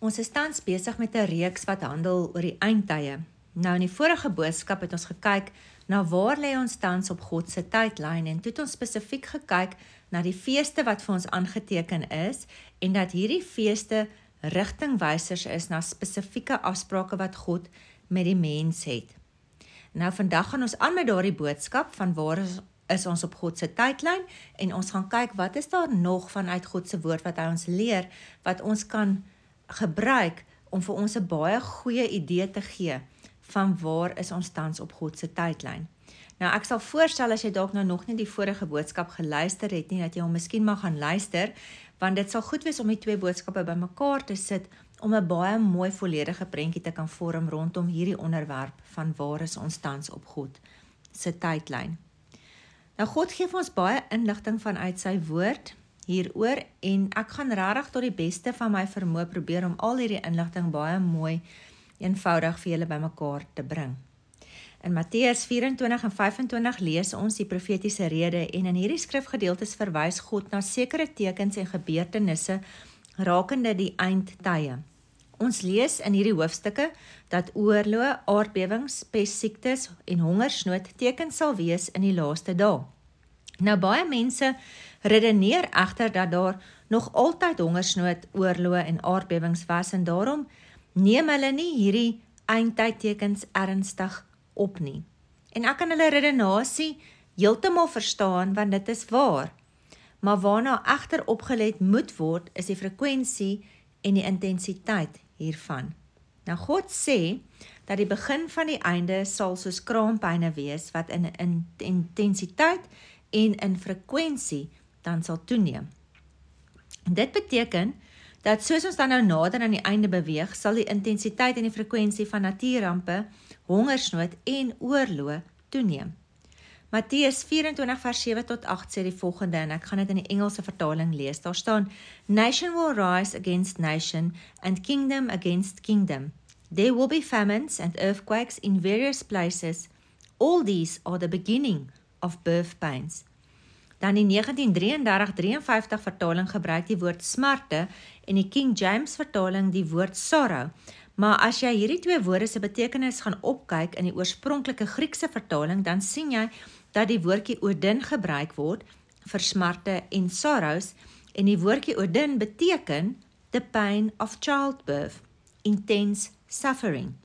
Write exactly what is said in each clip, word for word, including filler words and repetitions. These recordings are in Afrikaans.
Ons is tans besig met 'n reeks wat handel oor die eindtye. Nou in die vorige boodskap het ons gekyk na waar lê ons tans op God se tydlyn en toe het ons spesifiek gekyk na die feeste wat vir ons aangeteken is en dat hierdie feeste rigtingwysers is na spesifieke afsprake wat God met die mens het. Nou vandag gaan ons aan met daardie boodskap van waar is, is ons op God se tydlyn en ons gaan kyk wat is daar nog vanuit God se woord wat hy ons leer wat ons kan gebruik om vir ons 'n baie goeie idee te gee van waar is ons tans op God se tydlyn. Nou ek sal voorstel as jy dalk nou nog nie die vorige boodskap geluister het nie, dat jy hom miskien mag gaan luister, want dit sal goed wees om die twee boodskappe bymekaar te sit om 'n baie mooi volledige prentjie te kan vorm rondom hierdie onderwerp van waar is ons tans op God se tydlyn. Nou God gee vir ons baie inligting vanuit sy woord hieroor en ek gaan regtig tot die beste van my vermoë probeer om al hierdie inligting baie mooi eenvoudig vir julle bymekaar te bring. In Matteus vyf-en-twintig en vyf-en-twintig lees ons die profetiese rede en in hierdie skrifgedeeltes verwys God na sekere tekens en gebeurtenisse rakende die eindtye. Ons lees in hierdie hoofstukke dat oorloë, aardbewings, pestsiektes en hongersnood tekens sal wees in die laaste dae. Nou baie mense redeneer egter dat daar nog altyd hongersnood, oorloë en aardbewings was en daarom neem hulle nie hierdie eindtydtekens ernstig op nie. En ek kan hulle redenasie heeltemal verstaan want dit is waar. Maar waarna egter opgelet moet word is die frekwensie en die intensiteit hiervan. Nou God sê dat die begin van die einde sal soos kraampyne wees wat in, in intensiteit en in frekwensie dan sal toeneem. En dit beteken dat soos ons dan nou nader aan die einde beweeg, sal die intensiteit en die frekwensie van natuurrampe, hongersnood en oorloë toeneem. Matteus vyf-en-twintig vers sewe tot agt sê die volgende en ek gaan dit in die Engelse vertaling lees. Daar staan: Nation will rise against nation and kingdom against kingdom. There will be famines and earthquakes in various places. All these are the beginning of birth pains. Dan die negentien drieëndertig drieënvyftig vertaling gebruik die woord smarte en die King James vertaling die woord sorrow. Maar as jy hierdie twee woorde se betekenis gaan opkyk in die oorspronklike Griekse vertaling, dan sien jy dat die woordjie odin gebruik word vir smarte en sorrows en die woordjie odin beteken the pain of childbirth, intense suffering.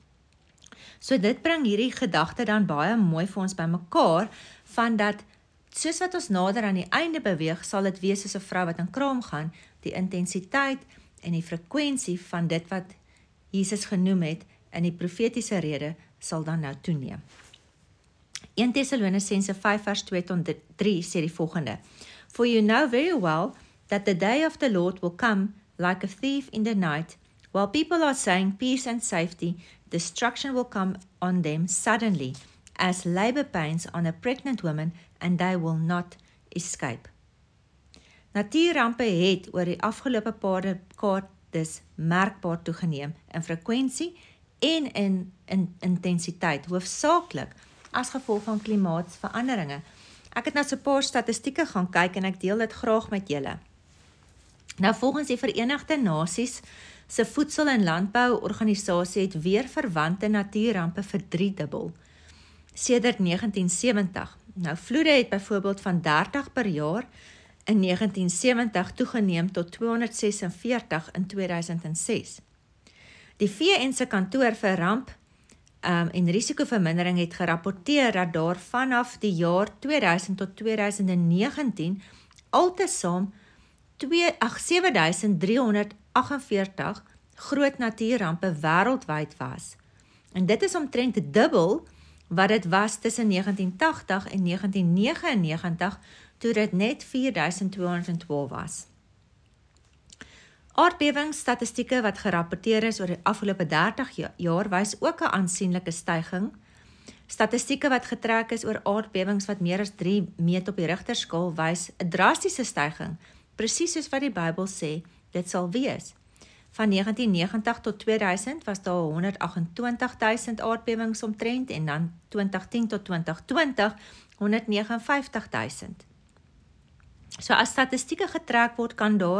So dit bring hierdie gedagte dan baie mooi vir ons bymekaar van dat soos wat ons nader aan die einde beweeg, sal dit wees soos 'n vrou wat in kraam gaan, die intensiteit en die frekwensie van dit wat Jesus genoem het in die profetiese rede sal dan nou toeneem. Eerste Tessalonisense vyf vers twee tot drie sê die volgende: For you know very well that the day of the Lord will come like a thief in the night, while people are saying peace and safety, destruction will come on them suddenly, as labor pains on a pregnant woman, and they will not escape. Natuurrampe het oor die afgelope paar dekades merkbaar toegeneem in frekwensie en in, in intensiteit, hoofsaaklik as gevolg van klimaatsveranderinge. Ek het nou so 'n paar statistieke gaan kyk en ek deel dit graag met julle. Nou volgens die Verenigde Nasies se voedsel- en landbouorganisasie het weer verwante natuurrampe verdriedubbel sedert negentien sewentig. Nou vloede het byvoorbeeld van dertig per jaar in negentien sewentig toegeneem tot tweehonderdsesenveertig in tweeduisend ses. Die V N se kantoor vir ramp um, en risikovermindering het gerapporteer dat daar vanaf die jaar tweeduisend tot tweeduisend negentien altesaam sewe duisend driehonderd agtenveertig groot natuurrampe wêreldwyd was. En dit is omtrent dubbel wat dit was tussen negentien tagtig en negentien negenennegentig, toe dit net vier duisend tweehonderdtwaalf was. Aardbewingsstatistieke wat gerapporteer is oor die afgelope dertig jaar wys ook 'n aansienlike styging. Statistieke wat getrek is oor aardbewings wat meer as drie meet op die Richterskaal wys 'n drastiese styging, presies soos wat die Bybel sê dit sal wees. Van negentien negentig tot tweeduisend was daar honderdagentwintig duisend aardbewings omtrent en dan twintig tien tot twintig twintig honderdnegenenvyftig duisend. So as statistieke getrek word, kan daar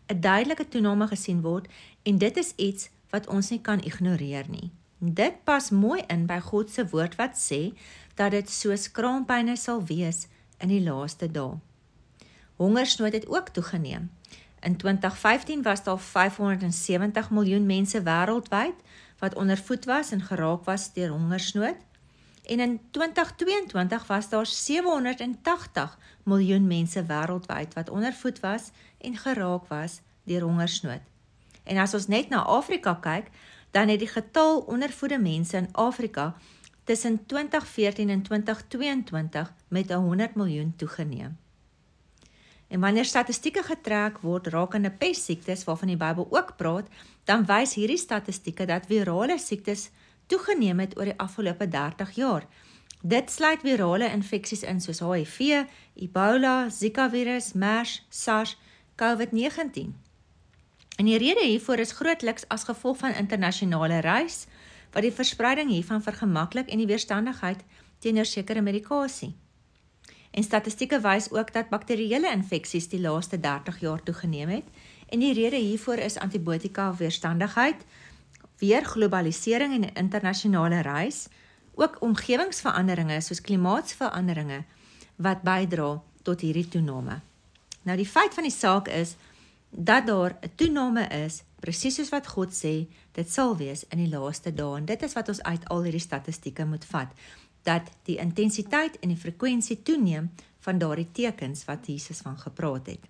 'n duidelike toename gesien word en dit is iets wat ons nie kan ignoreer nie. Dit pas mooi in by God se woord wat sê dat dit soos kraampyne sal wees in die laaste dae. Hongersnood het ook toegeneem. In twintig vyftien was daar vyfhonderdsewentig miljoen mense wêreldwyd wat ondervoed was en geraak was deur hongersnood. En in twintig tweeëntwintig was daar sewehonderdtagtig miljoen mense wêreldwyd wat ondervoed was en geraak was deur hongersnood. En as ons net na Afrika kyk, dan het die getal ondervoede mense in Afrika tussen twintig veertien en twintig tweeëntwintig met honderd miljoen toegeneem. En wanneer statistieke getrek word rakende pestsiektes waarvan die Bybel ook praat, dan wys hierdie statistieke dat virale siektes toegeneem het oor die afgelope dertig jaar. Dit sluit virale infeksies in soos H I V, Ebola, Zika virus, MERS, SARS, COVID negentien. En die rede hiervoor is grootliks as gevolg van internasionale reis, wat die verspreiding hiervan vergemaklik en die weerstandigheid teenoor sekere medikasie. En statistieke wys ook dat bakterieële infeksies die laaste dertig jaar toegeneem het, en die rede hiervoor is antibiotika weerstandigheid, weer globalisering en internasionale reis, ook omgewingsveranderinge soos klimaatsveranderinge wat bydra tot hierdie toename. Nou die feit van die saak is dat daar 'n toename is, presies soos wat God sê, dit sal wees in die laaste dae, en dit is wat ons uit al hierdie statistieke moet vat, dat die intensiteit en die frekwensie toeneem van daardie tekens wat Jesus van gepraat het.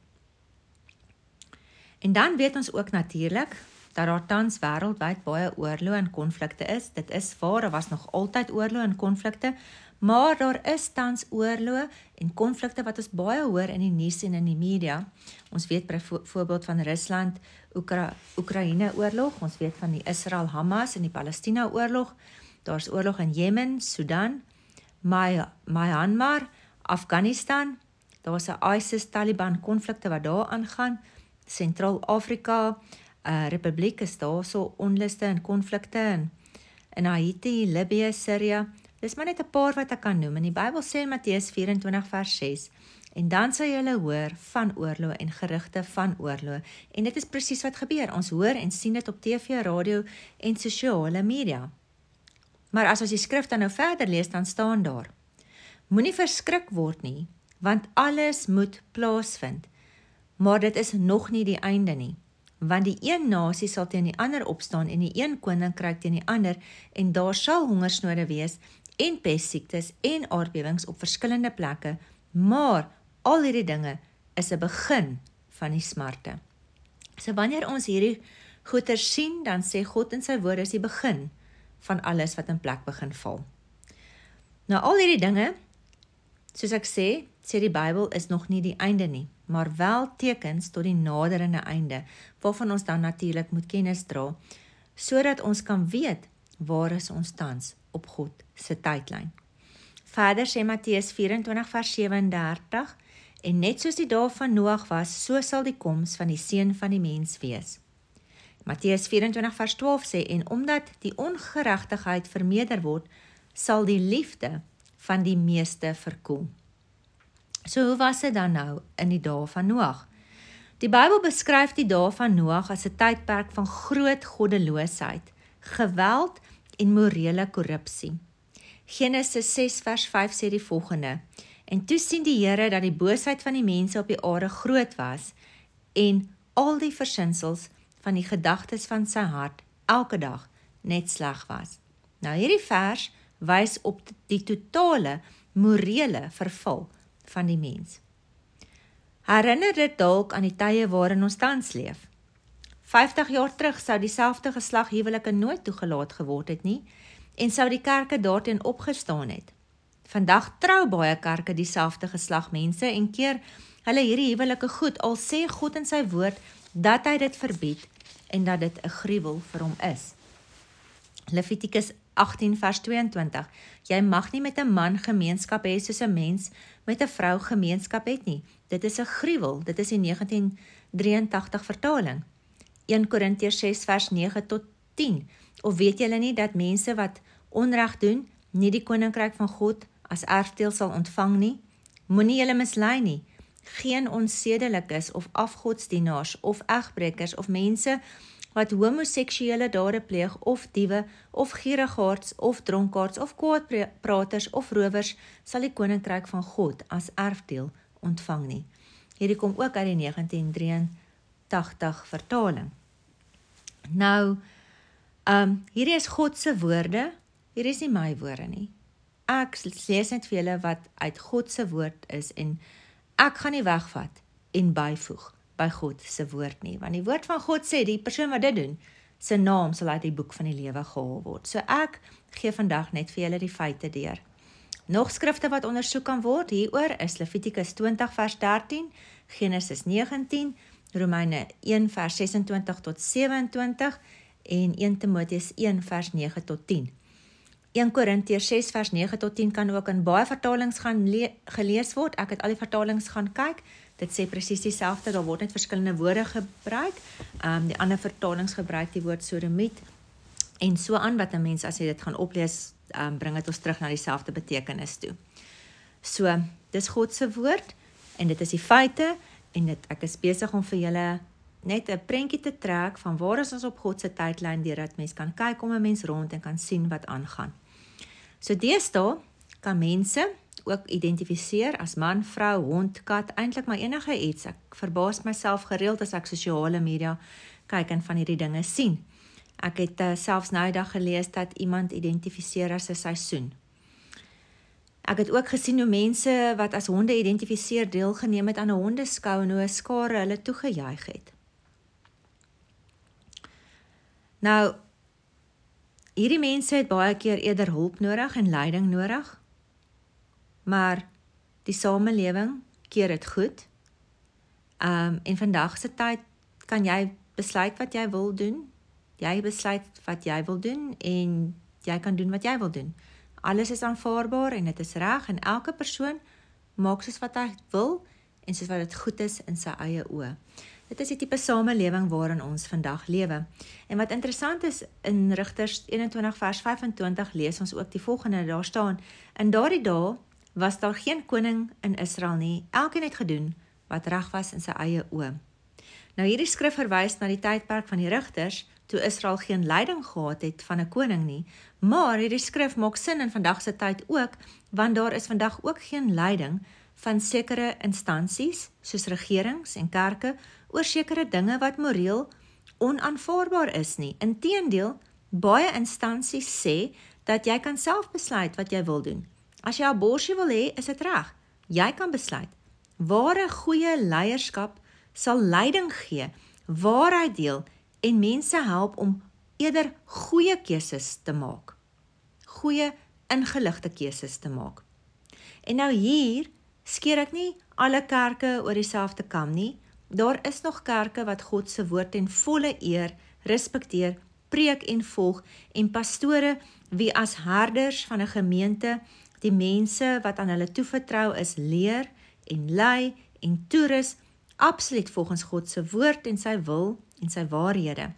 En dan weet ons ook natuurlik dat daar tans wêreldwyd baie oorloë en konflikte is. Dit is waar, daar was nog altyd oorloë en konflikte, maar daar is tans oorloë en konflikte wat ons baie hoor in die nuus en in die media. Ons weet byvoorbeeld van Rusland, Oekra Oekraïne oorlog, ons weet van die Israel-Hamas en die Palestina oorlog, daar is oorlog in Jemen, Sudan, Myanmar, Afghanistan, daar is 'n ISIS-Taliban konflikte wat daar aangaan, Sentraal-Afrika, uh, Republiek is daar so onluste en konflikte, en in Haiti, Libië, Syrië, dis maar net 'n paar wat ek kan noem, en die Bybel sê in Matteus vyf-en-twintig vers ses, en dan sal julle hoor van oorloë en gerugte van oorloë, en dit is presies wat gebeur, ons hoor en sien dit op T V, radio en sosiale media. Maar as ons die skrif dan nou verder lees, dan staan daar, moenie verskrik word nie, want alles moet plaasvind, maar dit is nog nie die einde nie, want die een nasie sal teen die ander opstaan en die een koninkryk teen die ander, en daar sal hongersnode wees en pestsiektes en aardbewings op verskillende plekke, maar al hierdie dinge is 'n begin van die smarte. So wanneer ons hierdie goeie sien, dan sê God in sy woord is die begin van alles wat in plek begin val. Nou al hierdie dinge, soos ek sê, sê die Bybel is nog nie die einde nie, maar wel tekens tot die naderende einde, waarvan ons dan natuurlik moet kennis dra, sodat ons kan weet, waar is ons tans op God se tydlyn. Verder sê Matteus vyf-en-twintig vers sewe-en-dertig, en net soos die dae van Noag was, so sal die koms van die seun van die mens wees. Matteus vyf-en-twintig vers twaalf sê, en omdat die ongeregtigheid vermeerder word, sal die liefde van die meeste verkoel. So hoe was dit dan nou in die dae van Noag? Die Bybel beskryf die dae van Noag as 'n tydperk van groot goddeloosheid, geweld en morele korrupsie. Genesis ses vers vyf sê die volgende, en toe sien die Here dat die boosheid van die mense op die aarde groot was, en al die versinsels van die gedagtes van sy hart elke dag net sleg was. Nou hierdie vers wys op die totale morele verval van die mens. Herinner dit dalk aan die tye waarin ons tans leef. vyftig jaar terug sou dieselfde geslag huwelike nooit toegelaat geword het nie, en sou die kerke daarteen opgestaan het. Vandag trou baie kerke dieselfde geslag mense en keer hulle hierdie huwelike goed, al sê God in sy woord dat hy dit verbied en dat dit 'n gruwel vir hom is. Levitikus agttien vers tweeëntwintig, jy mag nie met 'n man gemeenskap hê soos 'n mens met 'n vrou gemeenskap het nie. Dit is 'n gruwel, dit is die negentien drieëntagtig vertaling. een Korintiërs ses vers nege tot tien, of weet julle nie dat mense wat onreg doen, nie die koninkryk van God as erfdeel sal ontvang nie? Moenie julle mislei nie, geen onsedelik is of afgodsdienaars of egbrekers of mense wat homoseksuele dade pleeg of diewe of gierigaards of dronkaards of kwaadpraters of rowers sal die koninkryk van God as erfdeel ontvang nie. Hierdie kom ook uit die negentien drieëntagtig vertaling. Nou, um, hierdie is God se woorde, hierdie is nie my woorde nie. Ek lees net vir julle wat uit God se woord is en ek gaan nie wegvat en byvoeg by God se woord nie, want die woord van God sê, die persoon wat dit doen, sy naam sal uit die boek van die lewe gehaal word. So ek gee vandag net vir julle die feite deur. Nog skrifte wat ondersoek kan word hieroor is Levitikus twintig vers dertien, Genesis negentien, Romeine een vers sesentwintig tot sewenentwintig en een Timoteus een vers nege tot tien. een Korintiërs ses vers nege tot tien kan ook in baie vertalings gaan gelees word. Ek het al die vertalings gaan kyk. Dit sê presies dieselfde, daar word net verskillende woorde gebruik. Um, die ander vertalings gebruik die woord sodomiet en so aan wat 'n mens as jy dit gaan oplees, um, bring dit ons terug na dieselfde betekenis toe. So, dis God se woord en dit is die feite en dit, ek is besig om vir julle net 'n prentjie te trek van waar is ons op God se tydlyn deurdat mens kan kyk om 'n mens rond en kan sien wat aangaan. So deesdae kan mense ook identifiseer as man, vrou, hond, kat, eintlik maar enige iets. Ek verbaas myself gereeld as ek sosiale media kyk en van hierdie dinge sien. Ek het uh, selfs nou die dag gelees dat iemand identifiseer as 'n seisoen. Ek het ook gesien hoe mense wat as honde identifiseer deelgeneem het aan 'n hondeskou en hoe 'n skare hulle toegejuig het. Nou, hierdie mense het baie keer eerder hulp nodig en leiding nodig, maar die samelewing keer dit goed. Um, en vandag se tyd kan jy besluit wat jy wil doen. Jy besluit wat jy wil doen en jy kan doen wat jy wil doen. Alles is aanvaarbaar en dit is reg en elke persoon maak soos wat hy wil en soos wat dit goed is in sy eie oë. Dit is die tipe samelewing waarin ons vandag lewe. En wat interessant is, in Rigters eenentwintig vers vyfentwintig lees ons ook die volgende, daar staan, in daardie dae was daar geen koning in Israel nie, elkeen het gedoen wat reg was in sy eie oë. Nou hierdie skrif verwys na die tydperk van die Rigters, toe Israel geen leiding gehad het van 'n koning nie, maar hierdie skrif maak sin in vandag se tyd ook, want daar is vandag ook geen leiding van sekere instansies, soos regerings en kerke, oor sekere dinge wat moreel onaanvaarbaar is nie. Inteendeel, baie instansies sê dat jy kan self besluit wat jy wil doen. As jy 'n abortus wil hê, is dit reg. Jy kan besluit. Ware goeie leierskap sal leiding gee, waarheid deel en mense help om eerder goeie keuses te maak. Goeie ingeligte keuses te maak. En nou hier skeer ek nie alle kerke oor dieselfde kam nie. Daar is nog kerke wat God se woord ten volle eer, respekteer, preek en volg en pastore wie as herders van 'n gemeente die mense wat aan hulle toevertrou is leer en lei en toerus absoluut volgens God se woord en sy wil en sy waarhede.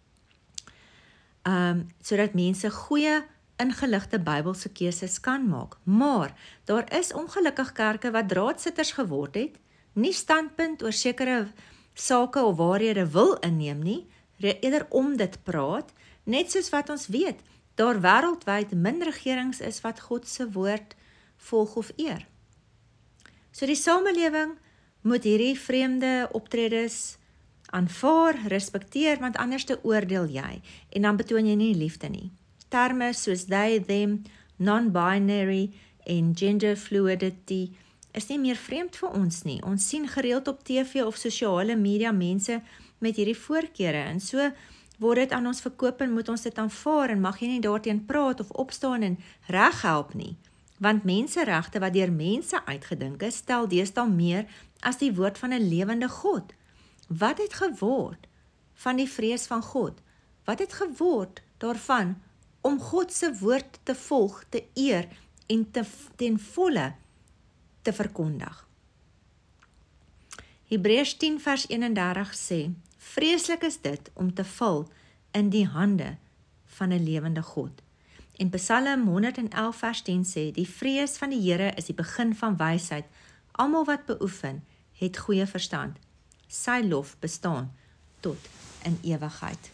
Um, sodat mense goeie ingeligte Bybelse keuses kan maak. Maar daar is ongelukkig kerke wat draadsitters geword het, nie standpunt oor sekere sake of waarhede wil inneem nie, eerder om dit praat, net soos wat ons weet, daar wêreldwyd min regerings is wat God se woord volg of eer. So die samelewing moet hierdie vreemde optredes aanvaar, respekteer, want anders te oordeel jy, en dan betoon jy nie liefde nie. Terme soos they, them, non-binary en gender fluidity is nie meer vreemd vir ons nie. Ons sien gereeld op T V of sosiale media mense met hierdie voorkeure, en so word dit aan ons verkoop en moet ons dit aanvaar en mag jy nie daarteen praat of opstaan en reg help nie. Want menseregte wat deur mense uitgedink is, stel deesdae meer as die woord van 'n lewende God. Wat het geword van die vrees van God? Wat het geword daarvan om God se woord te volg, te eer en te, ten volle te verkondig? Hebreërs tien vers eenendertig sê, vreeslik is dit om te val in die hande van 'n lewende God. En Psalm honderd elf vers tien sê, die vrees van die Here is die begin van wysheid. Almal wat beoefen het goeie verstand. Sy lof bestaan tot in ewigheid.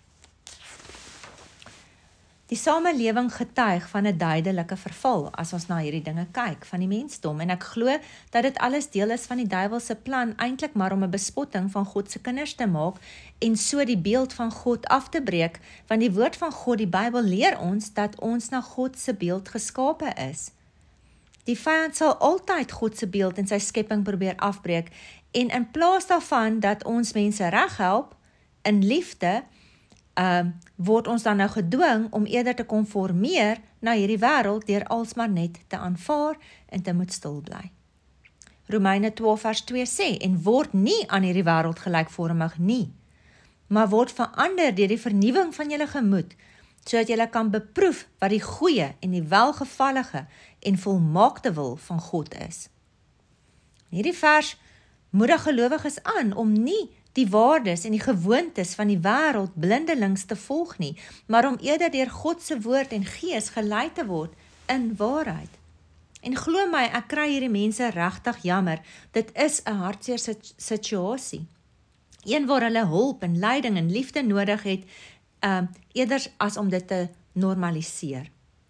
Die samelewing getuig van 'n duidelike verval as ons na hierdie dinge kyk van die mensdom en ek glo dat dit alles deel is van die duiwel se plan eintlik maar om 'n bespotting van God se kinders te maak en so die beeld van God af te breek, want die woord van God, die Bybel leer ons dat ons na God se beeld geskape is. Die vyand sal altyd God se beeld en sy skepping probeer afbreek en in plaas daarvan dat ons mense reghelp in liefde, Uh, word ons dan nou gedwing om eerder te konformeer na hierdie wêreld deur alsmaar net te aanvaar en te moet stil bly. Romeine twaalf vers twee sê, en word nie aan hierdie wêreld gelykvormig nie, maar word verander deur die vernuwing van julle gemoed, sodat julle kan beproef wat die goeie en die welgevallige en volmaakte wil van God is. Hierdie vers moedig gelowiges aan om nie die waardes en die gewoontes van die wêreld blindelings te volg nie, maar om eerder deur God se woord en gees gelei te word in waarheid. En glo my, ek kry hierdie mense regtig jammer, dit is 'n hartseer situasie. Een waar hulle hulp en leiding en liefde nodig het, um, eerder as om dit te normaliseer.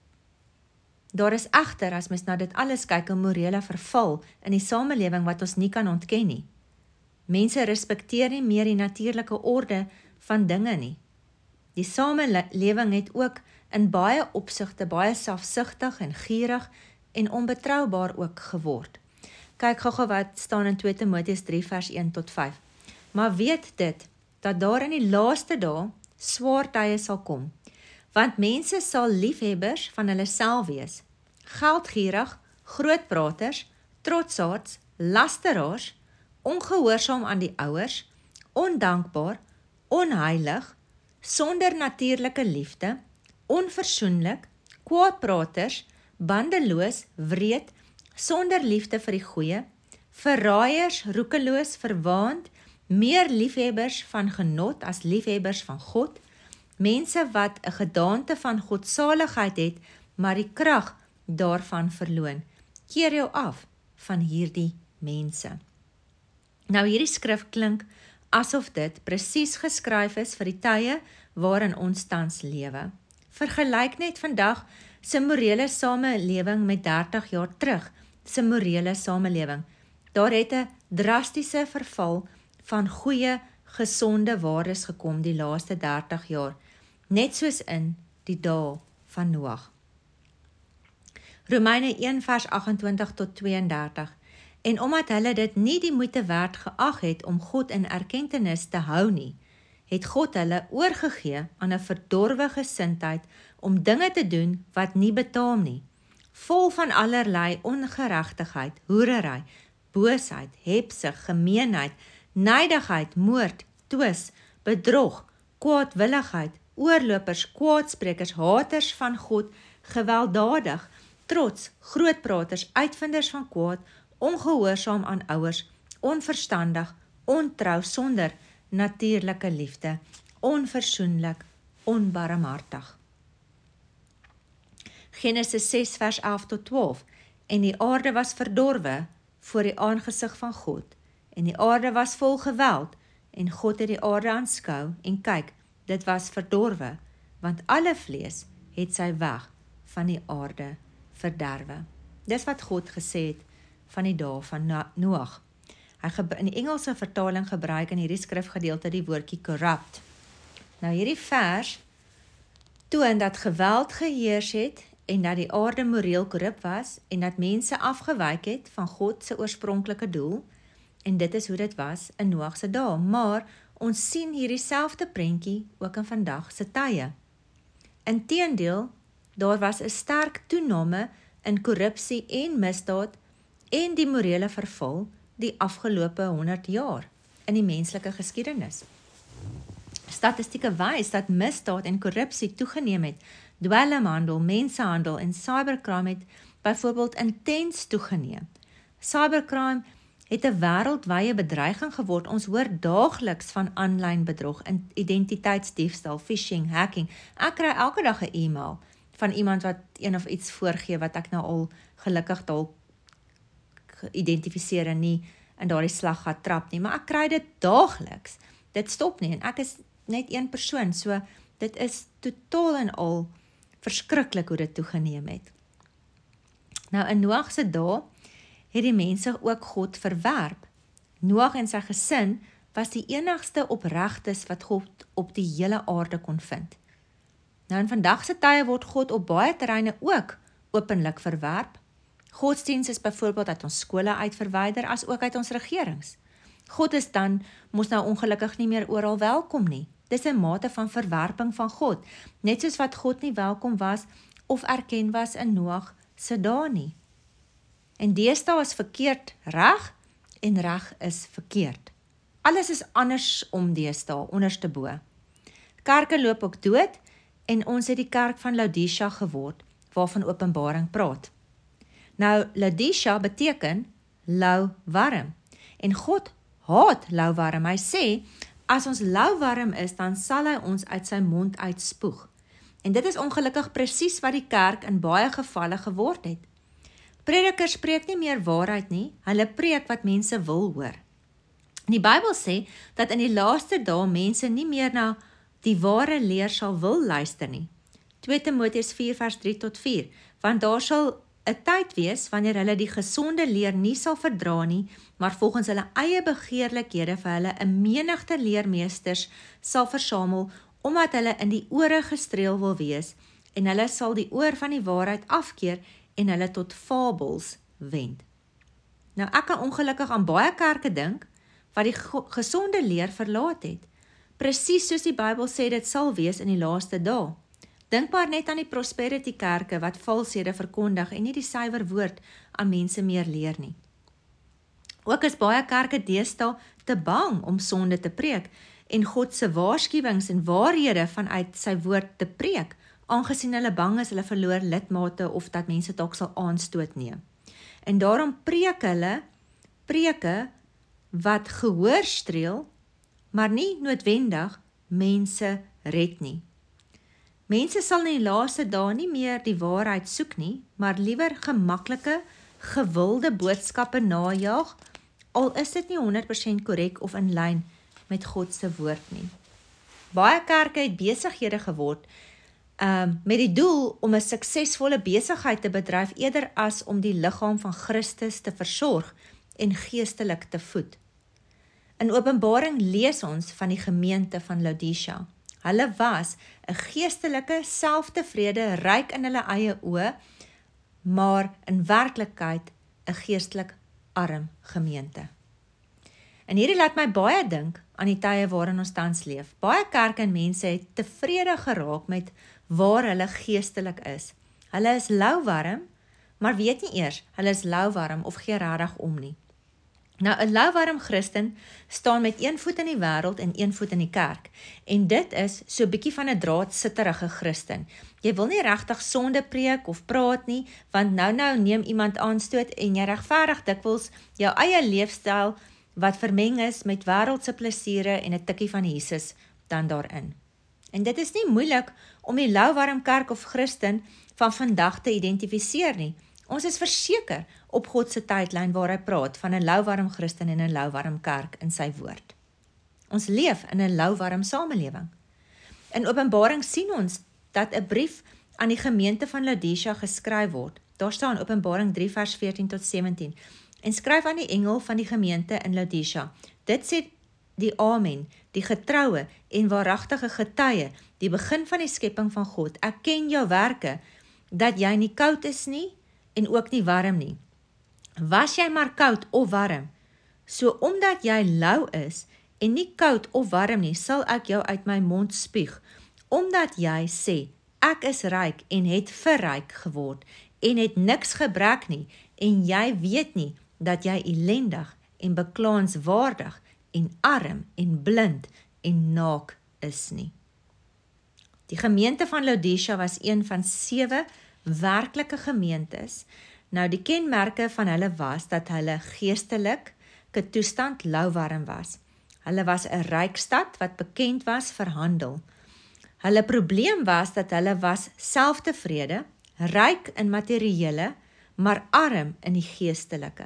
Daar is egter, as mens na dit alles kyk, 'n morele verval in die samelewing wat ons nie kan ontken nie. Mense respekteer nie meer die natuurlike orde van dinge nie. Die samelewing het ook in baie opsigte baie selfsugtig en gierig en onbetroubaar ook geword. Kyk gou-gou wat staan in twee Timoteus drie vers een tot vyf. Maar weet dit, dat daar in die laaste dae swaar tye sal kom, want mense sal liefhebbers van hulle self wees, geldgierig, grootpraters, trotsaards, lasteraars, ongehoorsaam aan die ouers, ondankbaar, onheilig, sonder natuurlike liefde, onversoenlik, kwaadpraters, bandeloos, wreed, sonder liefde vir die goeie, verraaiers, roekeloos, verwaand, meer liefhebbers van genot as liefhebbers van God, mense wat 'n gedaante van godsaligheid het, maar die krag daarvan verloon. Keer jou af van hierdie mense. Nou hierdie skrif klink asof dit presies geskryf is vir die tye waarin ons tans lewe. Vergelyk net vandag se morele samelewing met dertig jaar terug, se morele samelewing. Daar het 'n drastiese verval van goeie, gesonde waardes gekom die laaste dertig jaar, net soos in die dae van Noag. Romeine een vers agt-en-twintig tot twee-en-dertig. En omdat hulle dit nie die moeite werd geag het om God in erkentenis te hou nie, het God hulle oorgegee aan 'n verdorwe gesindheid om dinge te doen wat nie betaam nie, vol van allerlei ongeregtigheid, hoerery, boosheid, hebsug, gemeenheid, nydigheid, moord, twis, bedrog, kwaadwilligheid, oorlopers, kwaadsprekers, haters van God, gewelddadig, trots, grootpraters, uitvinders van kwaad, ongehoorsaam aan ouers, onverstandig, ontrou, sonder natuurlike liefde, onversoenlik, onbarmhartig. Genesis ses vers elf tot twaalf. En die aarde was verdorwe voor die aangesig van God, en die aarde was vol geweld, en God het die aarde aanskou, en kyk, dit was verdorwe, want alle vlees het sy weg van die aarde verderwe. Dis wat God gesê het van die dae van Noag. Hy in die Engelse vertaling gebruik in hierdie skrifgedeelte die woordjie corrupt. Nou hierdie vers toon dat geweld geheers het en dat die aarde moreel korrup was en dat mense afgewyk het van God se oorspronklike doel, en dit is hoe dit was in Noag se dae, maar ons sien hierdie selfde prentjie ook in vandag se tye. Inteendeel, daar was 'n sterk toename in korrupsie en misdaad en die morele verval die afgelope honderd jaar in die menslike geskiedenis. Statistieke wys dat misdaad en korrupsie toegeneem het, dwelmhandel, mensenhandel en cybercrime het byvoorbeeld intens toegeneem. Cybercrime het 'n wêreldwye bedreiging geword. Ons hoor daagliks van aanlyn bedrog, identiteitsdiefstal, phishing, hacking. Ek kry elke dag 'n e-mail van iemand wat een of iets voorgee wat ek nou al gelukkig dalk geïdentifiseer en nie in daardie slaggat trap nie, maar ek kry dit daagliks. Dit stop nie, en ek is net een persoon, so dit is totaal en al verskriklik hoe dit toegeneem het. Nou in Noag se dae het die mense ook God verwerp. Noag en sy gesin was die enigste opregtes wat God op die hele aarde kon vind. Nou in vandag se tye word God op baie terreine ook openlik verwerp. Godsdienst is byvoorbeeld uit ons skole uitverwyder, as ook uit ons regerings. God is dan mos nou ongelukkig nie meer oral welkom nie. Dis 'n mate van verwerping van God, net soos wat God nie welkom was of erken was in Noag se dae nie. En deesdae is verkeerd reg en reg is verkeerd. Alles is anders om deesdae, onderste bo. Kerke loop ook dood en ons het die kerk van Laodicea geword, waarvan Openbaring praat. Nou, Laodicea beteken lou warm. En God haat lou warm. Hy sê, as ons lou warm is, dan sal hy ons uit sy mond uitspoeg. En dit is ongelukkig presies wat die kerk in baie gevalle geword het. Predikers spreek nie meer waarheid nie, hulle preek wat mense wil hoor. Die Bybel sê, dat in die laaste dae mense nie meer na die ware leer sal wil luister nie. twee Timoteus vier vers drie tot vier, want daar sal 'n tyd wees, wanneer hulle die gesonde leer nie sal verdra nie, maar volgens hulle eie begeerlikhede vir hulle 'n menigte leermeesters sal versamel, omdat hulle in die ore gestreel wil wees, en hulle sal die oor van die waarheid afkeer, en hulle tot fabels wend. Nou ek kan ongelukkig aan baie kerke dink, wat die gesonde leer verlaat het, presies soos die Bybel sê dit sal wees in die laaste dae. Dink maar net aan die prosperity kerke wat valshede verkondig en nie die suiwer woord aan mense meer leer nie. Ook is baie kerke deesdae te bang om sonde te preek en God se waarskuwings en waarhede vanuit sy woord te preek, aangesien hulle bang is hulle verloor lidmate of dat mense dalk sal aanstoot neem. En daarom preek hulle preke wat gehoor streel, maar nie noodwendig mense red nie. Mense sal in die laaste dae nie meer die waarheid soek nie, maar liewer gemaklike, gewilde boodskappe najaag, al is dit nie honderd persent korrek of in lyn met God se woord nie. Baie kerke het besighede geword, um, met die doel om 'n suksesvolle besigheid te bedryf, eerder as om die liggaam van Christus te versorg en geestelik te voed. In Openbaring lees ons van die gemeente van Laodicea. Hulle was 'n geestelike, selftevrede, ryk in hulle eie oë, maar in werklikheid 'n geestelik arm gemeente. En hierdie laat my baie dink aan die tye waarin ons tans leef. Baie kerke en mense het tevrede geraak met waar hulle geestelik is. Hulle is louwarm, maar weet nie eers, hulle is louwarm of gee regtig om nie. Nou, 'n louwarm Christen staan met een voet in die wêreld en een voet in die kerk. En dit is so bietjie van 'n draadsitterige Christen. Jy wil nie regtig sonde preek of praat nie, want nou nou neem iemand aanstoot en jy regverdig dikwels jou eie leefstyl wat vermeng is met wêreldse plesiere en 'n tikkie van Jesus dan daarin. En dit is nie moeilik om die louwarm kerk of Christen van vandag te identifiseer nie. Ons is verseker op God se tydlyn waar hy praat van 'n louwarm Christen en 'n louwarm kerk in sy woord. Ons leef in 'n louwarm samelewing. In Openbaring sien ons dat 'n brief aan die gemeente van Laodicea geskryf word. Daar staan Openbaring drie vers veertien tot sewentien. En skryf aan die engel van die gemeente in Laodicea. Dit sê die Amen, die getroue en waaragtige getuie, die begin van die skepping van God. Ek ken jou werke, dat jy nie koud is nie en ook nie warm nie. Was jy maar koud of warm, so omdat jy lou is en nie koud of warm nie, sal ek jou uit my mond spuug, omdat jy sê, ek is ryk en het verryk geword en het niks gebrek nie, en jy weet nie dat jy ellendig en beklaanswaardig en arm en blind en naak is nie. Die gemeente van Laodicea was een van sewe werklike gemeentes. Nou die kenmerke van hulle was dat hulle geestelike toestand louwarm was. Hulle was 'n ryk stad wat bekend was vir handel. Hulle probleem was dat hulle was selftevrede, ryk in materiële, maar arm in die geestelike.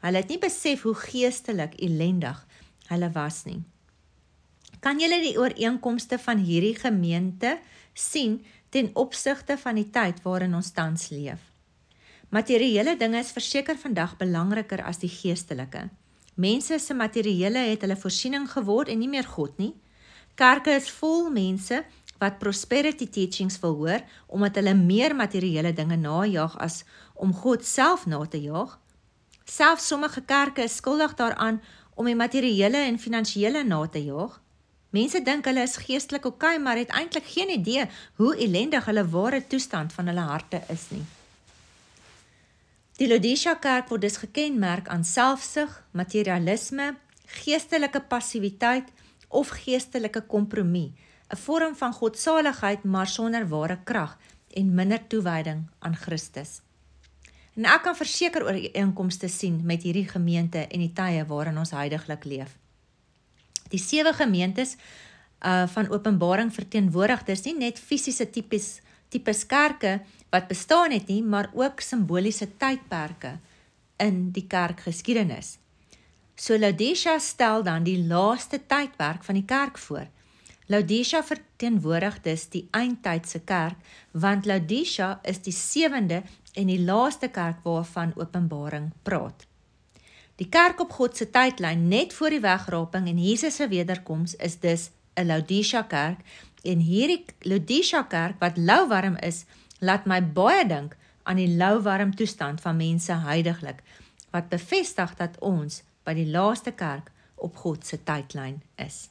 Hulle het nie besef hoe geestelik ellendig hulle was nie. Kan julle die ooreenkomste van hierdie gemeente sien ten opsigte van die tyd waarin ons tans leef? Materiële dinge is verseker vandag belangriker as die geestelike. Mense se materiële het hulle voorsiening geword en nie meer God nie. Kerke is vol mense wat prosperity teachings wil hoor, omdat hulle meer materiële dinge najaag as om God self na te jaag. Selfs sommige kerke is skuldig daaraan om die materiële en finansiële na te jaag. Mense dink hulle is geestelik oké, maar het eintlik geen idee hoe ellendig hulle ware toestand van hulle harte is nie. Die Laodicea kerk word dus gekenmerk aan selfsug, materialisme, geestelike passiwiteit of geestelike kompromie, 'n vorm van godsaligheid maar sonder ware krag en minder toewyding aan Christus. En ek kan verseker ooreenkomste sien met hierdie gemeente en die tye waarin ons huidiglik leef. Die sewe gemeentes uh, van Openbaring verteenwoordig dus nie net fisiese tipes, tipes kerke wat bestaan het nie, maar ook simboliese tydperke in die kerkgeskiedenis. So Laodicea stel dan die laaste tydperk van die kerk voor. Laodicea verteenwoordig dus die eindtydse kerk, want Laodicea is die sewende en die laaste kerk waarvan Openbaring praat. Die kerk op God se tydlyn net voor die wegraping en Jesus se wederkoms is dus 'n Laodicea kerk, en hierdie Laodicea kerk wat lauwarm is, laat my baie dink aan die lauwarm toestand van mense huidiglik, wat bevestig dat ons by die laaste kerk op God se tydlyn is.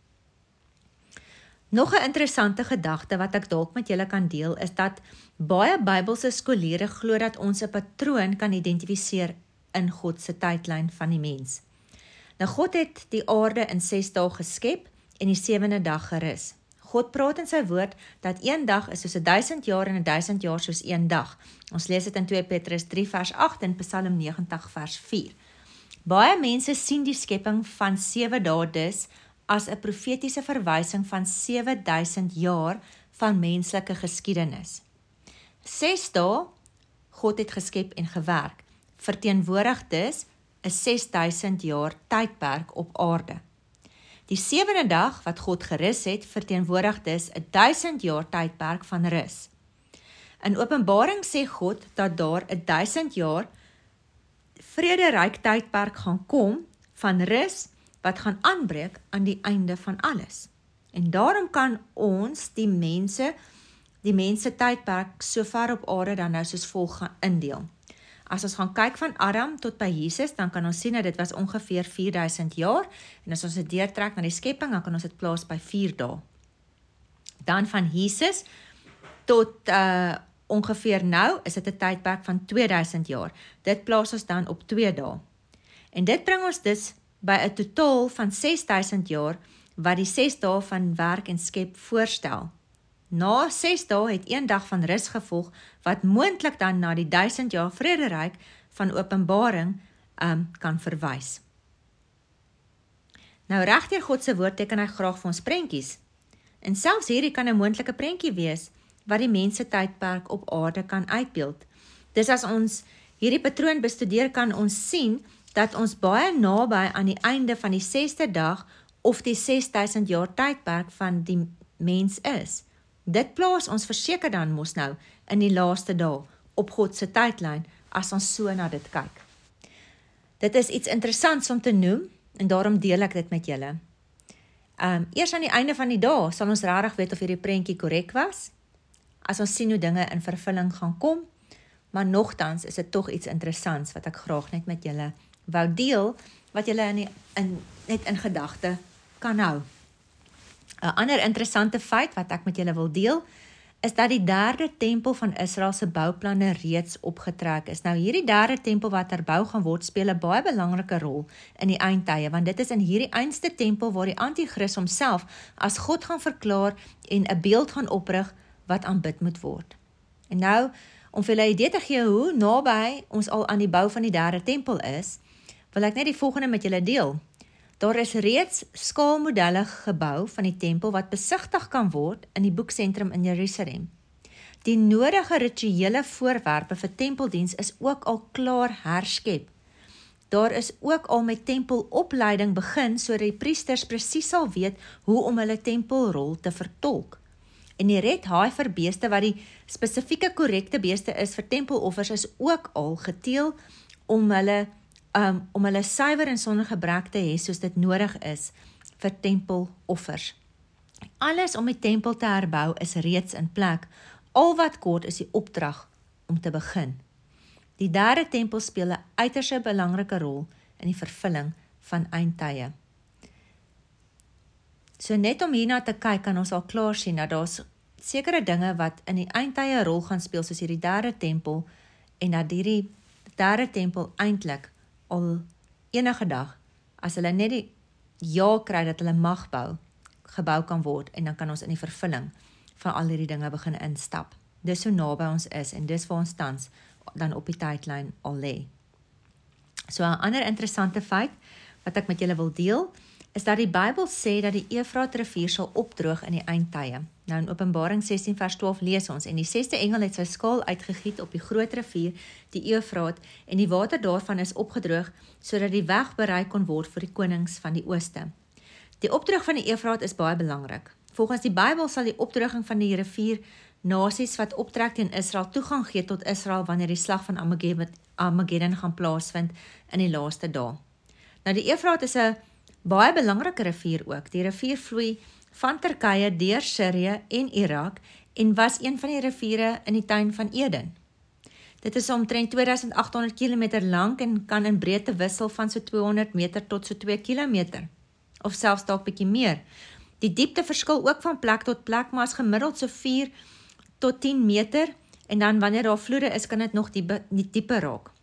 Nog 'n interessante gedagte wat ek dalk met julle kan deel, is dat baie Bybelse skoliere glo dat ons 'n patroon kan identifiseer in God se tydlyn van die mens. Nou God het die aarde in ses dae geskep en die sewende dag gerus. God praat in sy woord dat een dag is soos 'n duisend jaar en 'n duisend jaar soos een dag. Ons lees dit in twee Petrus drie vers agt en Psalm negentig vers vier. Baie mense sien die skepping van sewe dae dus as 'n profetiese verwysing van sewe duisend jaar van menslike geskiedenis. Ses dae, God het geskep en gewerk, verteenwoordig dus 'n ses duisend jaar tydperk op aarde. Die sewende dag wat God gerus het, verteenwoordig dus 'n duisend jaar tydperk van rus. In Openbaring sê God dat daar 'n duisend jaar vrederyk tydperk gaan kom van rus wat gaan aanbreek aan die einde van alles. En daarom kan ons die mense, die mense tydperk so ver op aarde dan nou soos volg gaan indeel. As ons gaan kyk van Adam tot by Jesus, dan kan ons sien dat dit was ongeveer vier duisend jaar, en as ons dit deurtrek na die skepping, dan kan ons dit plaas by vier dae. Dan van Jesus tot uh, ongeveer nou, is dit 'n tydperk van twee duisend jaar. Dit plaas ons dan op twee dae. En dit bring ons dus by 'n totaal van ses duisend jaar, wat die ses dae van werk en skep voorstel. Na ses dae het een dag van rus gevolg, wat moontlik dan na die duisend jaar vrederyk van Openbaring um, kan verwys. Nou reg deur God se woord teken hy graag vir ons prentjies. En selfs hierdie kan 'n moontlike prentjie wees, wat die mense tydperk op aarde kan uitbeeld. Dis as ons hierdie patroon bestudeer, kan ons sien dat ons baie naby aan die einde van die sesde dag of die ses duisend jaar tydperk van die mens is. Dit plaas ons verseker dan mos nou in die laaste dae op God se tydlyn as ons so na dit kyk. Dit is iets interessants om te noem en daarom deel ek dit met julle. Um, eers aan die einde van die dae sal ons regtig weet of hierdie prentjie korrek was, as ons sien hoe dinge in vervulling gaan kom, maar nogtans is dit tog iets interessants wat ek graag net met julle wou deel, wat julle in die, in, net in gedagte kan hou. 'n Ander interessante feit wat ek met julle wil deel, is dat die derde tempel van Israel se bouplanne reeds opgetrek is. Nou hierdie derde tempel wat herbou gaan word, speel 'n baie belangrike rol in die eindtye, want dit is in hierdie einste tempel waar die anti-kris homself as God gaan verklaar en 'n beeld gaan oprig wat aanbid moet word. En nou, om vir julle 'n idee te gee hoe naby ons al aan die bou van die derde tempel is, wil ek net die volgende met julle deel. Daar is reeds skaalmodelle gebou van die tempel wat besigtig kan word in die boeksentrum in Jerusalem. Die nodige rituele voorwerpe vir tempeldiens is ook al klaar herskep. Daar is ook al met tempelopleiding begin, sodat die priesters presies sal weet hoe om hulle tempelrol te vertolk. En die red heifer beeste, wat die spesifieke korrekte beeste is vir tempeloffers, is ook al geteel om hulle, um, om hulle suiwer en sonder gebrek te hê, soos dit nodig is vir tempeloffers. Alles om die tempel te herbou is reeds in plek. Al wat kort is die opdrag om te begin. Die derde tempel speel 'n uiters belangrike rol in die vervulling van eindtye. So net om hierna te kyk, kan ons al klaar sien dat daar's sekere dinge wat in die eindtye 'n rol gaan speel, soos hierdie derde tempel, en dat hierdie derde tempel eintlik al enige dag, as hulle net die ja kry dat hulle mag bou, gebou kan word, en dan kan ons in die vervulling van al hierdie dinge begin instap. Dis so naby ons is, en dis waar ons tans dan op die tydlyn al lê. So 'n ander interessante feit wat ek met julle wil deel, is dat die Bybel sê dat die Eufraat rivier sal opdroog in die eindtye. Nou in Openbaring sestien vers twaalf lees ons, en die sesde engel het sy skaal uitgegiet op die groot rivier, die Eufraat, en die water daarvan is opgedroog, sodat die weg berei kon word vir die konings van die ooste. Die opdroog van die Eufraat is baie belangrik. Volgens die Bybel sal die opdroging van die rivier nasies wat optrek teen Israel toegang gee tot Israel wanneer die slag van Armageddon gaan plaasvind in die laaste dae. Nou die Eufraat is 'n baie belangrike rivier ook. Die rivier vloei van Turkye deur Sirië en Irak en was een van die riviere in die tuin van Eden. Dit is omtrent twee duisend agt honderd kilometer lank en kan in breedte wissel van so tweehonderd meter tot so twee kilometer, of selfs dalk bietjie meer. Die diepte verskil ook van plek tot plek, maar is gemiddeld so vier tot tien meter, en dan wanneer daar vloede is, kan dit nog diepe, dieper raak.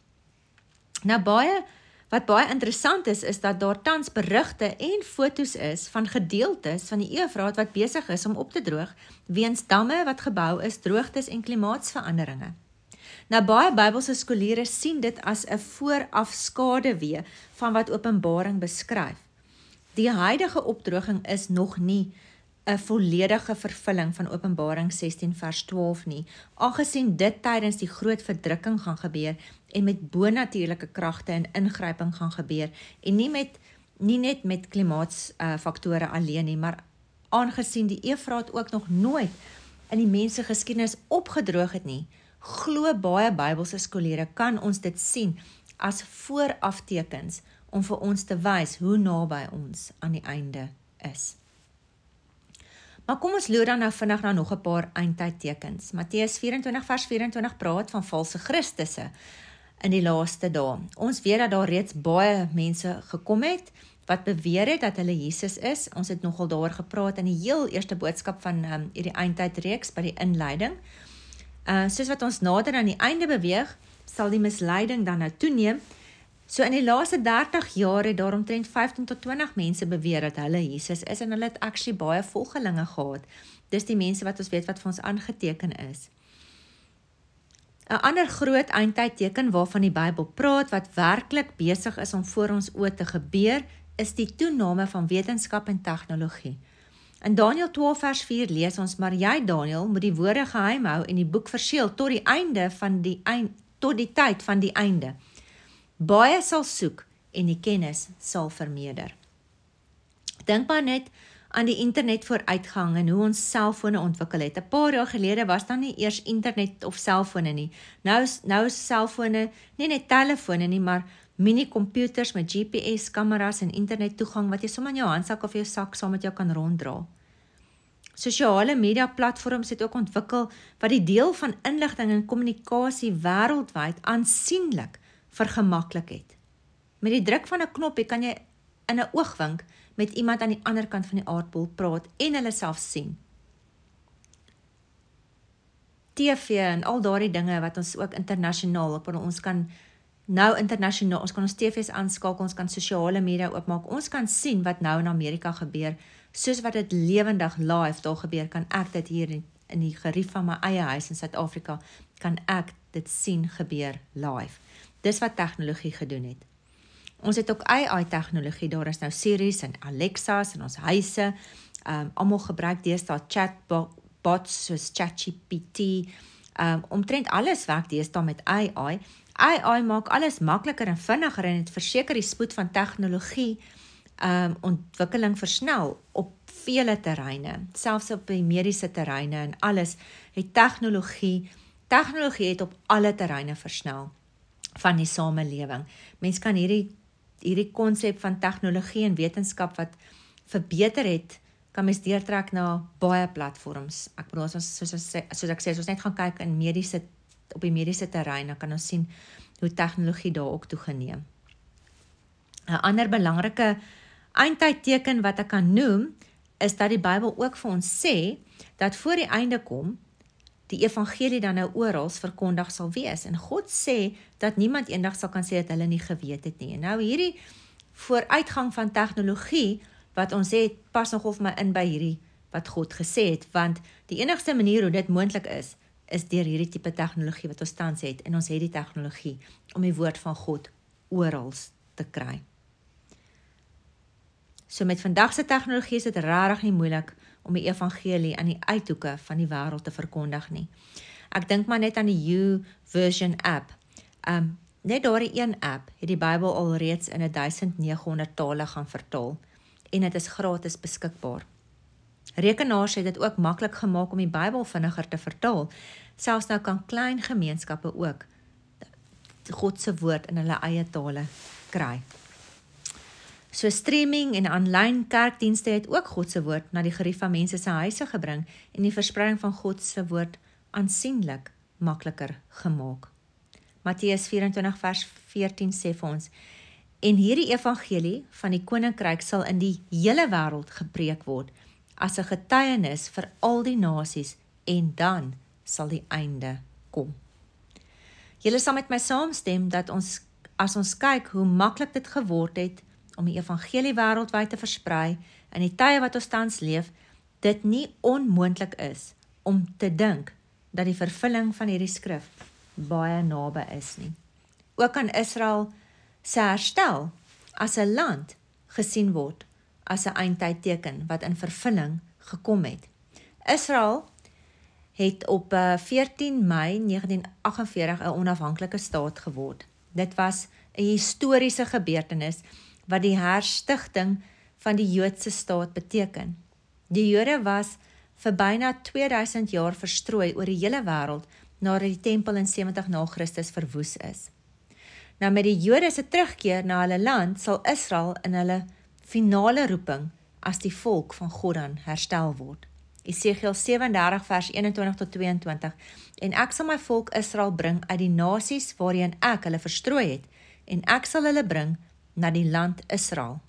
Nou baie, wat baie interessant is, is dat daar tans berigte en foto's is van gedeeltes van die Eufraat wat besig is om op te droog, weens damme wat gebou is, droogtes en klimaatsveranderinge. Nou baie Bybelse skoliere sien dit as 'n vooraf skaduwee van wat Openbaring beskryf. Die huidige opdroging is nog nie 'n volledige vervulling van Openbaring sestien vers twaalf nie, aangesien dit tydens die groot verdrukking gaan gebeur en met bonatuurlike kragte en ingryping gaan gebeur, en nie, met, nie net met klimaatsfaktore uh, alleen nie, maar aangesien die Eufraat ook nog nooit in die mense geskiedenis opgedroog het nie, glo baie Bybelse skoliere kan ons dit sien as vooraftekens om vir ons te wys hoe naby ons aan die einde is. Maar kom ons loer dan nou vinnig na nog 'n paar eindtydtekens. Matteus vyf-en-twintig vers vyf-en-twintig praat van valse Christusse in die laaste dae. Ons weet dat daar reeds baie mense gekom het wat beweer het dat hulle Jesus is. Ons het nogal daaroor gepraat in die heel eerste boodskap van um, hierdie eindtydreeks by die inleiding. Uh, soos wat ons nader aan die einde beweeg, sal die misleiding dan nou toeneem. So in die laaste dertig jaar het daar omtrent vyftien tot twintig mense beweer dat hulle Jesus is, en hulle het actually baie volgelinge gehad. Dis die mense wat ons weet wat vir ons aangeteken is. 'n Ander groot eindtydteken waarvan die Bybel praat, wat werklik besig is om voor ons oë te gebeur, is die toename van wetenskap en tegnologie. In Daniël twaalf vers vier lees ons, maar jy Daniël moet die woorde geheim hou en die boek verseël tot die einde van die eind, tot die tyd van die einde. Baie sal soek en die kennis sal vermeerder. Dink maar net aan die internet vooruitgang en hoe ons selfone ontwikkel het. 'n Paar jaar gelede was dan nie eers internet of selfone nie. Nou is, nou is selfone nie net telefone nie, maar mini-computers met G P S, kameras en internet toegang wat jy sommer in jou handsak of jou sak saam met jou kan ronddra. Sosiale media platforms het ook ontwikkel wat die deel van inligting en kommunikasie wêreldwyd aansienlik vergemaklik het. Met die druk van 'n knoppie kan jy in 'n oogwink met iemand aan die ander kant van die aardbol praat en hulle self sien. T V en al daardie dinge wat ons ook internasionaal, ek bedoel, ons kan nou internasionaal, ons kan ons T V's aanskakel, ons kan sosiale media oopmaak, ons kan sien wat nou in Amerika gebeur, soos wat dit lewendig live daar gebeur, kan ek dit hier in, in die gerief van my eie huis in Suid-Afrika, kan ek dit sien gebeur live. Dis wat tegnologie gedoen het. Ons het ook A I-tegnologie, daar is nou Siri's en Alexa's in ons huise, um, almal gebruik deesdae chatbots soos ChatGPT, Um, omtrent alles werk deesdae met A I. A I maak alles makliker en vinniger en het verseker die spoed van tegnologie um, ontwikkeling versnel op vele terreine, selfs op die mediese terreine en alles het tegnologie, tegnologie het op alle terreine versnel van die samelewing. Mens kan hierdie hierdie konsep van tegnologie en wetenskap wat verbeter het, kan mens deurtrek na baie platforms. Ek bedoel, soos, soos, soos ek sê, as ons net gaan kyk in mediese, op die mediese terrein, dan kan ons sien hoe tegnologie daar ook toegeneem. 'n Ander belangrike eindtydteken wat ek kan noem, is dat die Bybel ook vir ons sê, dat voor die einde kom, die evangelie dan nou oral verkondig sal wees. En God sê, dat niemand eendag sal kan sê, dat hulle nie geweet het nie. En nou hierdie vooruitgang van tegnologie, wat ons het, pas nog of my in by hierdie, wat God gesê het, want die enigste manier hoe dit moontlik is, is deur hierdie tipe tegnologie wat ons tans het, en ons het die tegnologie, om die woord van God oral te kry. So met vandagse tegnologie is dit rarig nie moeilik om die evangelie aan die uithoeke van die wêreld te verkondig nie. Ek dink maar net aan die YouVersion app. Um, net daardie een app het die Bybel alreeds in duisend nege honderd tale gaan vertaal en dit is gratis beskikbaar. Rekenaars het dit ook maklik gemaak om die Bybel vinniger te vertaal. Selfs nou kan klein gemeenskappe ook God se woord in hulle eie tale kry. So streaming en aanlyn kerkdienste het ook God se woord na die gerief van mense se huise gebring en die verspreiding van God se woord aansienlik makliker gemaak. Matteus vyf-en-twintig vers veertien sê vir ons, en hierdie evangelie van die koninkryk sal in die hele wêreld gepreek word, as 'n getuienis vir al die nasies, en dan sal die einde kom. Julle sal met my saamstem dat ons, as ons kyk hoe maklik dit geword het om die evangelie wêreldwyd te versprei, in die tye wat ons tans leef, dit nie onmoontlik is om te dink dat die vervulling van hierdie skrif baie naby is nie. Ook kan Israel se herstel as 'n land gesien word as 'n eindtydteken wat in vervulling gekom het. Israel het op veertien Mei negentien agt en veertig 'n onafhanklike staat geword. Dit was 'n historiese gebeurtenis wat die herstigting van die Joodse staat beteken. Die Jode was vir byna tweeduisend jaar verstrooi oor die hele wêreld nadat die tempel in sewentig na Christus verwoes is. Nou met die Jode se terugkeer na hulle land sal Israel in hulle finale roeping as die volk van God dan herstel word. Esegiel sewe en dertig vers eenentwintig tot tweeëntwintig, en ek sal my volk Israel bring uit die nasies waarheen ek hulle verstrooi het, en ek sal hulle bring na die land Israel.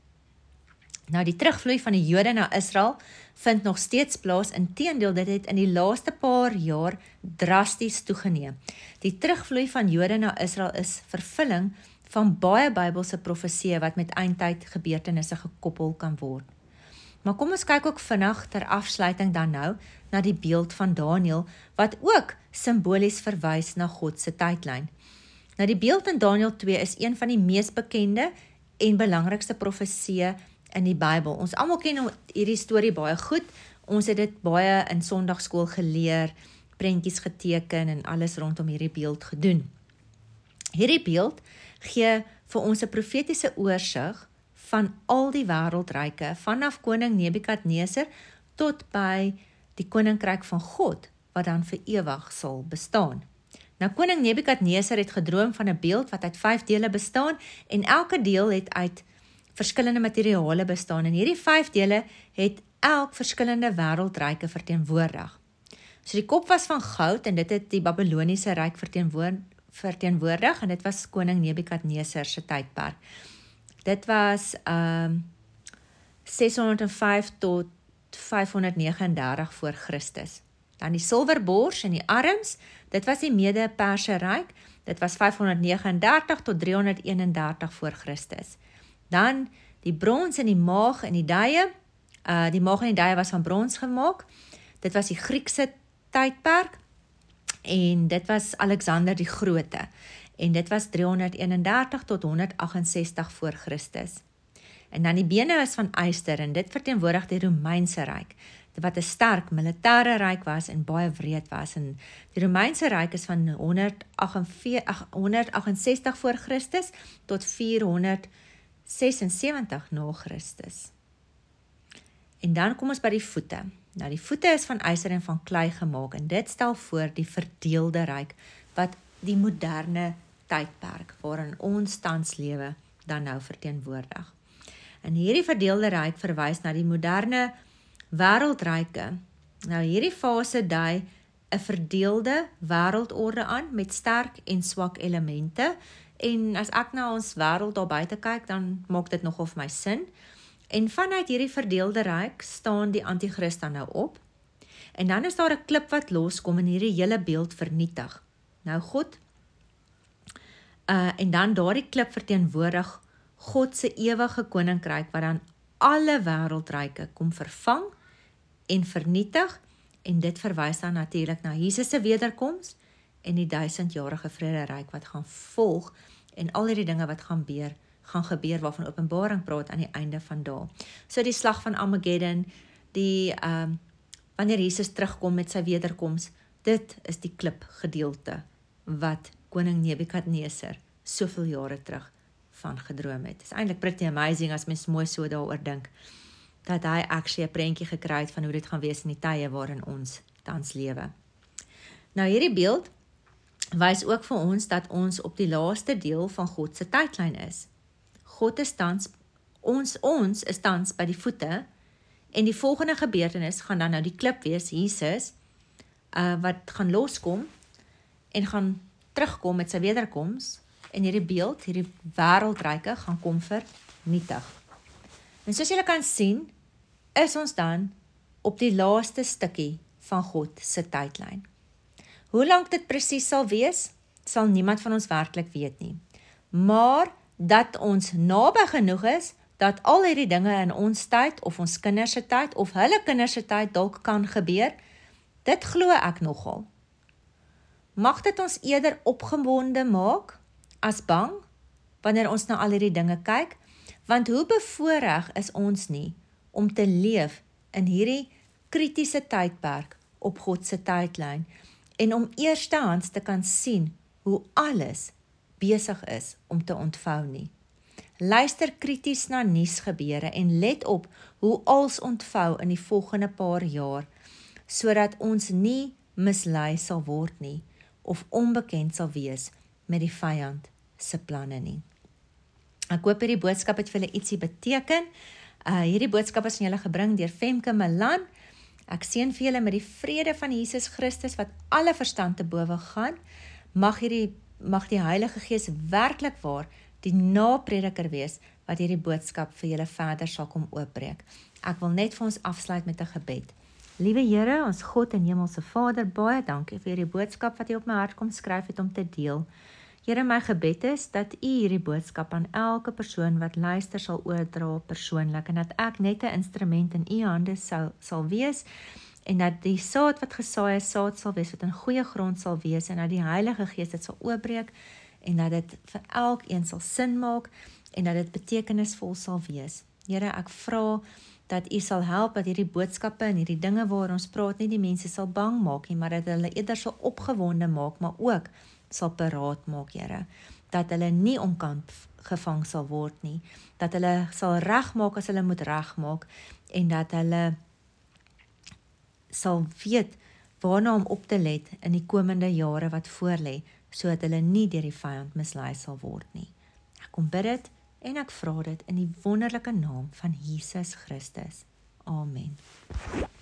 Nou die terugvloei van die Jode na Israel vind nog steeds plaas, inteendeel dit het in die laaste paar jaar drasties toegeneem. Die terugvloei van Jode na Israel is vervulling van baie Bybelse profeseë wat met eindtyd gebeurtenisse gekoppel kan word. Maar kom ons kyk ook vinnig ter afsluiting dan nou na die beeld van Daniël, wat ook simbolies verwys na God se tydlyn. Nou die beeld in Daniël twee is een van die mees bekende en belangrikste profeseë in die Bybel. Ons almal ken hierdie storie baie goed. Ons het dit baie in Sondagskool geleer, prentjies geteken en alles rondom hierdie beeld gedoen. Hierdie beeld gee vir ons 'n profetiese oorsig van al die wêreldryke, vanaf koning Nebukadneser tot by die koninkryk van God, wat dan vir ewig sal bestaan. Nou koning Nebukadneser het gedroom van 'n beeld wat uit vyf dele bestaan, en elke deel het uit verskillende materiale bestaan, en hierdie vyf dele het elk verskillende wêreldryke verteenwoordig. So die kop was van goud, en dit het die Babyloniese ryk verteenwoordig, verteenwoordig en dit was koning Nebukadneser se tydperk. Dit was um, seshonderdvyf tot vyfhonderdnege en dertig voor Christus. Dan die silverbors en die arms, dit was die Mede-Perse ryk, dit was vyfhonderdnege en dertig tot driehonderdeen en dertig voor Christus. Dan die brons en die maag en die duie, uh, die maag en die duie was van brons gemaak, dit was die Griekse tydperk, en dit was Alexander die Grote, en dit was driehonderdeen en dertig tot honderdagt-en-sestig voor Christus. En dan die bene is van yster, en dit verteenwoordig die Romeinse ryk. wat 'n sterk militêre ryk was en baie wreed was. En die Romeinse ryk is van honderdagt voor Christus tot vierhonderdsesensewentig na Christus. En dan kom ons by die voete. Nou die voete is van yster en van klei gemaak en dit stel voor die verdeelde ryk wat die moderne tydperk waarin ons tans lewe dan nou verteenwoordig. En hierdie verdeelde ryk verwys na die moderne wêreldryke. Nou hierdie fase dui 'n verdeelde wêreldorde aan met sterk en swak elemente. En as ek na ons wêreld daar buite kyk, dan maak dit nogal vir my sin. En vanuit hierdie verdeelde ryk staan die anti-Christ dan nou op. En dan is daar 'n klip wat loskom en hierdie hele beeld vernietig. Nou God, uh, en dan daardie klip verteenwoordig God se ewige koninkryk wat dan alle wêreldryke kom vervang en vernietig, en dit verwys dan natuurlik na Jesus se wederkoms en die duisendjarige vrederyk wat gaan volg en al hierdie dinge wat gaan gebeur, gaan gebeur waarvan Openbaring praat aan die einde van dae. So die slag van Armageddon, die um, wanneer Jesus terugkom met sy wederkoms, dit is die klip gedeelte wat koning Nebukadneser soveel jare terug van gedroom het. Het is eintlik pretty amazing as mens mooi so daaroor dink, dat hy actually 'n prentjie gekry het van hoe dit gaan wees in die tye waarin ons tans lewe. Nou hierdie beeld wys ook vir ons dat ons op die laaste deel van God se tydlyn is. God is tans, ons, ons is tans by die voete, en die volgende gebeurtenis gaan dan nou die klip wees, Jesus, uh, wat gaan loskom, en gaan terugkom met sy wederkoms, en hierdie beeld, hierdie wêreldryke gaan kom vernietig. En soos julle kan sien, is ons dan op die laaste stukkie van God se tydlyn. Hoe lank dit presies sal wees, sal niemand van ons werklik weet nie. Maar dat ons naby genoeg is, dat al hierdie dinge in ons tyd, of ons kinders se tyd, of hulle kinders se tyd dalk kan gebeur, dit glo ek nogal. Mag dit ons eerder opgewonde maak, as bang, wanneer ons na al hierdie dinge kyk, want hoe bevoorreg is ons nie, om te leef in hierdie kritiese tydperk op God se tydlyn, en om eerstehands te kan sien hoe alles besig is om te ontvou nie. Luister krities na nuusgebeure en let op hoe als ontvou in die volgende paar jaar, sodat ons nie mislei sal word nie, of onbekend sal wees met die vyand se planne nie. Ek hoop hierdie boodskap het vir julle ietsie beteken. Uh, hierdie boodskap is van julle gebring deur Femke Milan. Ek seën vir julle met die vrede van Jesus Christus wat alle verstand te bowe gaan. Mag hierdie mag die Heilige Gees werklik waar die naprediker wees wat hierdie boodskap vir julle verder sal kom oopbreek. Ek wil net vir ons afsluit met 'n gebed. Liewe Here, ons God en Hemelse Vader, baie dankie vir hierdie boodskap wat U op my hart kom skryf het om te deel. Here, my gebed is dat U hierdie boodskap aan elke persoon wat luister sal oordra persoonlik, en dat ek net 'n instrument in U hande sal, sal wees, en dat die saad wat gesaai is, saad sal wees, wat in goeie grond sal wees, en dat die Heilige Gees dit sal oopbreek, en dat dit vir elkeen sal sin maak, en dat dit betekenisvol sal wees. Here, ek vra dat U sal help, dat hierdie boodskappe en hierdie dinge waar ons praat, nie die mense sal bang maak nie, maar dat hulle eerder sal opgewonde maak, maar ook sal paraat maak, Here, dat hulle nie omkant gevang sal word nie, dat hulle sal regmaak as hulle moet regmaak, en dat hulle sal weet waarna om op te let in die komende jare wat voorlê, sodat hulle nie deur die vyand mislei sal word nie. Ek kom bid dit, en ek vra dit in die wonderlike naam van Jesus Christus. Amen.